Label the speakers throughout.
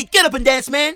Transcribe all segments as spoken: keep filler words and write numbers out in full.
Speaker 1: Hey, get up and dance, man.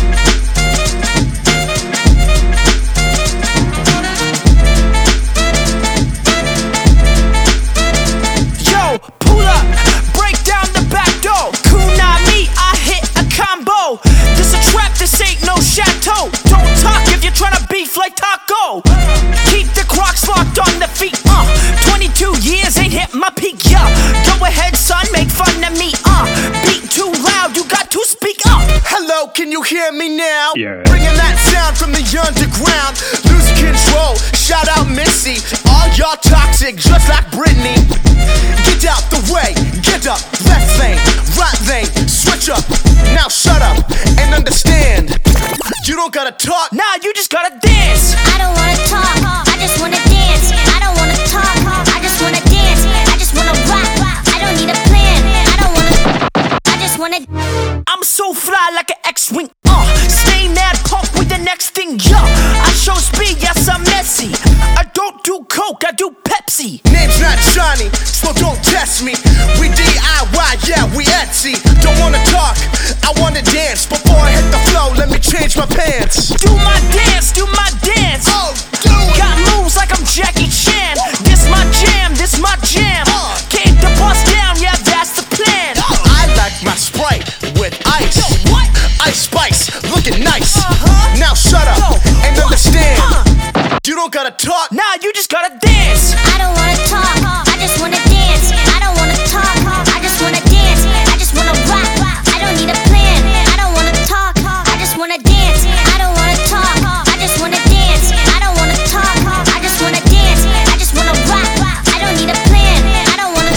Speaker 1: Yo, pull up, break down the back door. Kunami, I hit a combo. This a trap, this ain't no chateau. Don't talk if you're tryna beef like taco. Keep the Crocs locked on the feet, uh twenty-two years ain't hit my peak, yeah. Go ahead, son, make fun of me, uh beat too loud, you got to speak up.
Speaker 2: Hello, can you hear me now?
Speaker 3: Yeah.
Speaker 2: Bringing that sound from the underground. Lose control, shout out Missy. All y'all toxic, just like Britney. Get out the way, get up. Left lane, right lane, switch up. Now shut up and understand. You don't gotta talk.
Speaker 1: Nah, you just gotta dance.
Speaker 4: I don't wanna talk, I just wanna dance. I don't wanna talk, I just wanna dance. I just wanna rock, I don't need a plan. I don't wanna, I just wanna.
Speaker 1: I'm so fly like an X-Wing, uh stay mad punk with the next thing, yeah. I show speed, yes I'm messy. I don't do coke, I do Pepsi.
Speaker 2: Name's not Johnny, so don't test me. We D I Y, yeah, we Etsy. Don't wanna talk, I wanna dance. Before I hit the flow, let me change my pants.
Speaker 1: Do my dance, do my dance.
Speaker 2: Oh, do it.
Speaker 1: Got moves like I'm Jackie Chan. This my jam, this my jam.
Speaker 2: Uh.
Speaker 1: Came to bust down, yeah, that's the plan.
Speaker 2: I like my Sprite with ice.
Speaker 1: What?
Speaker 2: Ice Spice, looking nice.
Speaker 1: Uh-huh.
Speaker 2: Now shut up
Speaker 1: Yo,
Speaker 2: and
Speaker 1: what?
Speaker 2: understand.
Speaker 1: Uh.
Speaker 2: You don't gotta talk.
Speaker 1: Nah, you just gotta dance.
Speaker 4: I don't wanna talk, I just wanna dance. I don't wanna talk, I just wanna dance. I just wanna rock, I don't need a plan. I don't wanna talk, I just wanna dance. I don't wanna talk, I just wanna dance. I don't wanna talk, I just wanna dance. I just wanna rock, I don't need a plan. I don't wanna.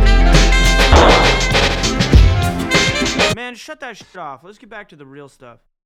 Speaker 5: Man, shut that shit off. Let's get back to the real stuff.